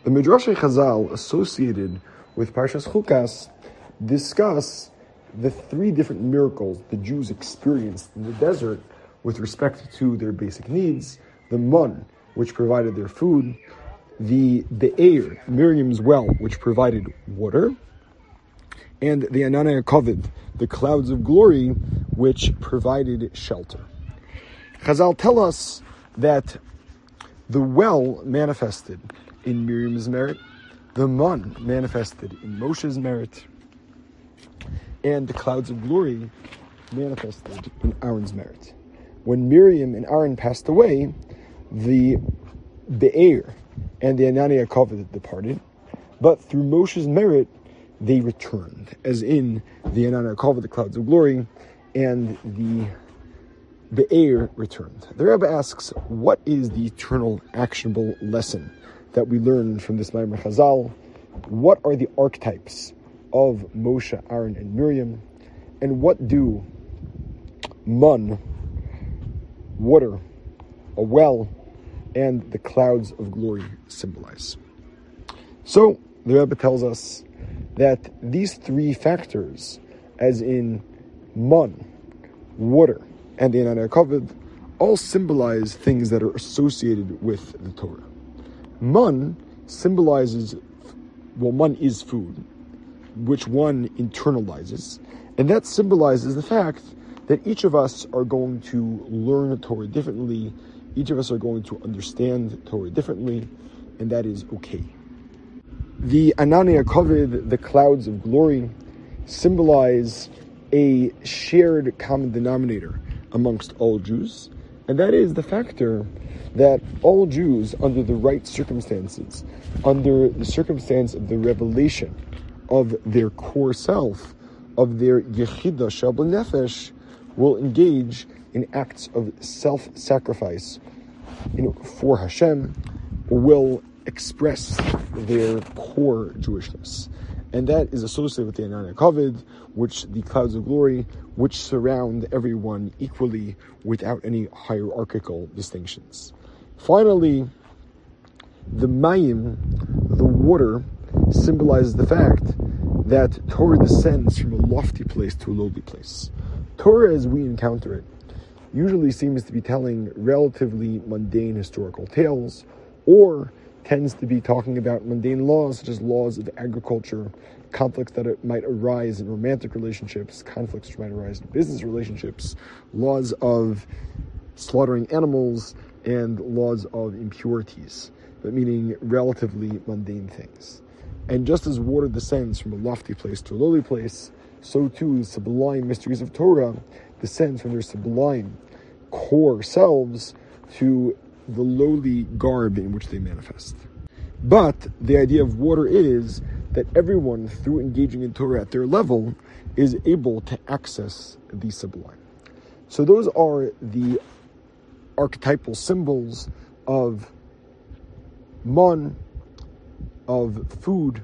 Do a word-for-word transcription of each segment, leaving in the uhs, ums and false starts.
The Midrash Chazal associated with Parshas Chukas discuss the three different miracles the Jews experienced in the desert with respect to their basic needs: the mun, which provided their food; the be'er, Miriam's well, which provided water; and the Ananei HaKavod, the clouds of glory, which provided shelter. Chazal tell us that the well manifested in Miriam's merit, the mun manifested in Moshe's merit, and the clouds of glory manifested in Aaron's merit. When Miriam and Aaron passed away, the Be'er and the Ananei HaKavod departed, but through Moshe's merit, they returned, as in the Ananei HaKavod, the clouds of glory, and the Be'er returned. The Rebbe asks, what is the eternal actionable lesson that we learn from this Maimer Chazal? What are the archetypes of Moshe, Aaron, and Miriam? And what do mun, water, a well, and the clouds of glory symbolize? So, the Rebbe tells us that these three factors, as in mun, water, and the Ananei HaKavod, all symbolize things that are associated with the Torah. Mun symbolizes, well, mun is food, which one internalizes, and that symbolizes the fact that each of us are going to learn Torah differently, each of us are going to understand Torah differently, and that is okay. The Ananei HaKavod, the clouds of glory, symbolize a shared common denominator amongst all Jews, and that is the factor that all Jews, under the right circumstances, under the circumstance of the revelation of their core self, of their Yechida Shel B'Nefesh, will engage in acts of self-sacrifice, you know, for Hashem, will express their core Jewishness. And that is associated with the Ananei HaKavod, which the clouds of glory, which surround everyone equally without any hierarchical distinctions. Finally, the mayim, the water, symbolizes the fact that Torah descends from a lofty place to a lowly place. Torah, as we encounter it, usually seems to be telling relatively mundane historical tales, or tends to be talking about mundane laws, such as laws of agriculture, conflicts that might arise in romantic relationships, conflicts which might arise in business relationships, laws of slaughtering animals, and laws of impurities, but meaning relatively mundane things. And just as water descends from a lofty place to a lowly place, so too the sublime mysteries of Torah descend from their sublime core selves to the lowly garb in which they manifest. But the idea of water is that everyone, through engaging in Torah at their level, is able to access the sublime. So those are the archetypal symbols of mun, of food,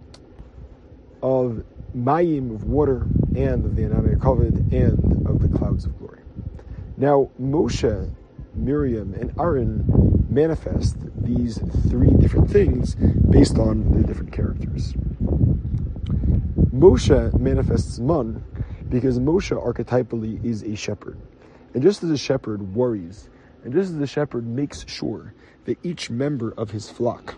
of mayim, of water, and of the Ananei HaKavod, and of the clouds of glory. Now, Moshe, Miriam, and Aaron manifest these three different things based on their different characters. Moshe manifests mun because Moshe archetypally is a shepherd. And just as a shepherd worries, and just as the shepherd makes sure that each member of his flock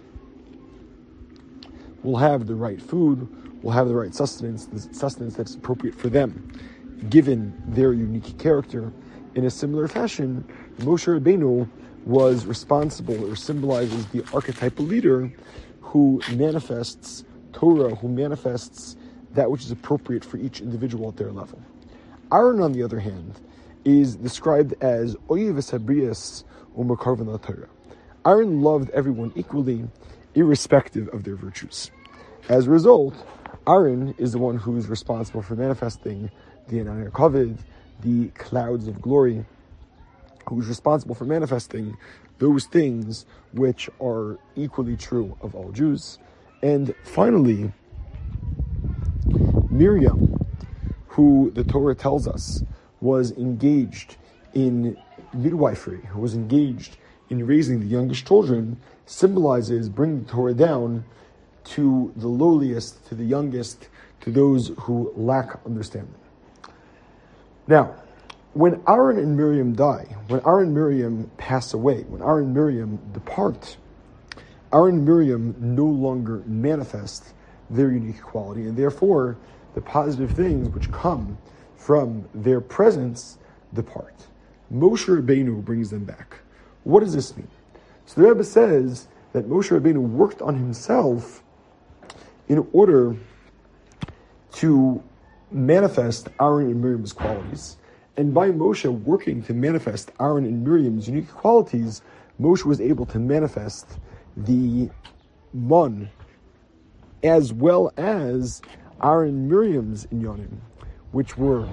will have the right food, will have the right sustenance, the sustenance that's appropriate for them, given their unique character, in a similar fashion, Moshe Rabbeinu was responsible or symbolizes the archetypal leader who manifests Torah, who manifests that which is appropriate for each individual at their level. Aaron, on the other hand, is described as Oyev Sabrias Umakarvan La Torah. Aaron loved everyone equally, irrespective of their virtues. As a result, Aaron is the one who is responsible for manifesting the Ananei HaKavod, the clouds of glory, who is responsible for manifesting those things which are equally true of all Jews. And finally, Miriam, who the Torah tells us was engaged in midwifery, who was engaged in raising the youngest children, symbolizes bringing the Torah down to the lowliest, to the youngest, to those who lack understanding. Now, when Aaron and Miriam die, when Aaron and Miriam pass away, when Aaron and Miriam depart, Aaron and Miriam no longer manifest their unique quality, and therefore the positive things which come from their presence depart. Moshe Rabbeinu brings them back. What does this mean? So the Rebbe says that Moshe Rabbeinu worked on himself in order to manifest Aaron and Miriam's qualities. And by Moshe working to manifest Aaron and Miriam's unique qualities, Moshe was able to manifest the Mon as well as Aaron and Miriam's Inyanim, which were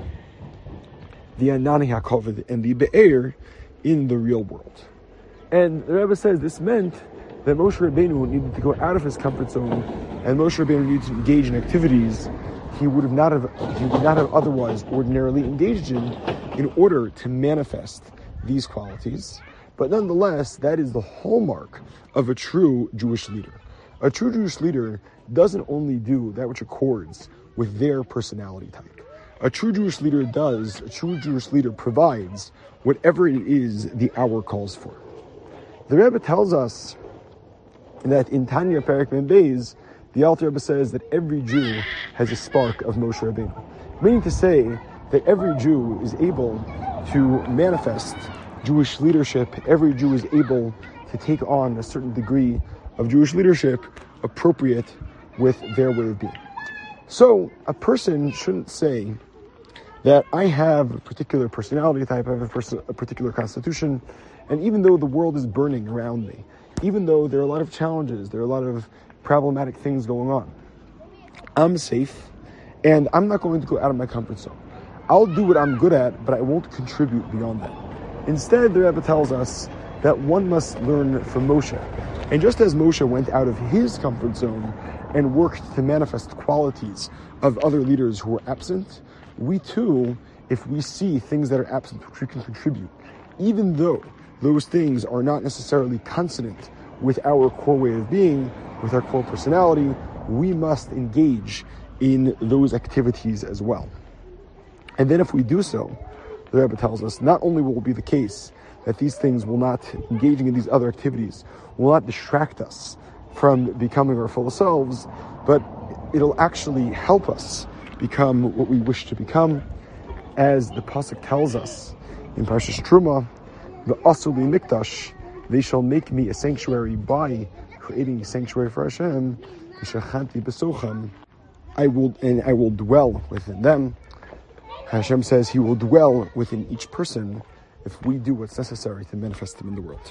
the Anani HaKavod and the Be'er in the real world. And the Rebbe says this meant that Moshe Rabbeinu needed to go out of his comfort zone, and Moshe Rabbeinu needed to engage in activities he would have not have he would not have otherwise ordinarily engaged in, in order to manifest these qualities. But nonetheless, that is the hallmark of a true Jewish leader. A true Jewish leader doesn't only do that which accords with their personality type. A true Jewish leader does, a true Jewish leader provides whatever it is the hour calls for. The Rebbe tells us that in Tanya Perek Mem Beis, the Alter Rebbe says that every Jew has a spark of Moshe Rabbeinu. Meaning to say that every Jew is able to manifest Jewish leadership, every Jew is able to take on a certain degree of Jewish leadership appropriate with their way of being. So a person shouldn't say that I have a particular personality type, I have a, pers- a particular constitution, and even though the world is burning around me, even though there are a lot of challenges, there are a lot of problematic things going on, I'm safe, and I'm not going to go out of my comfort zone. I'll do what I'm good at, but I won't contribute beyond that. Instead, the Rebbe tells us that one must learn from Moshe. And just as Moshe went out of his comfort zone and worked to manifest qualities of other leaders who were absent, we too, if we see things that are absent which we can contribute, even though those things are not necessarily consonant with our core way of being, with our core personality, we must engage in those activities as well. And then if we do so, the Rebbe tells us, not only will it be the case that these things will not, engaging in these other activities, will not distract us from becoming our full selves, but it'll actually help us become what we wish to become. As the Pasuk tells us in Parshas Truma, the Asuli Mikdash, they shall make me a sanctuary by creating a sanctuary for Hashem, I will, and I will dwell within them. Hashem says He will dwell within each person if we do what's necessary to manifest Him in the world.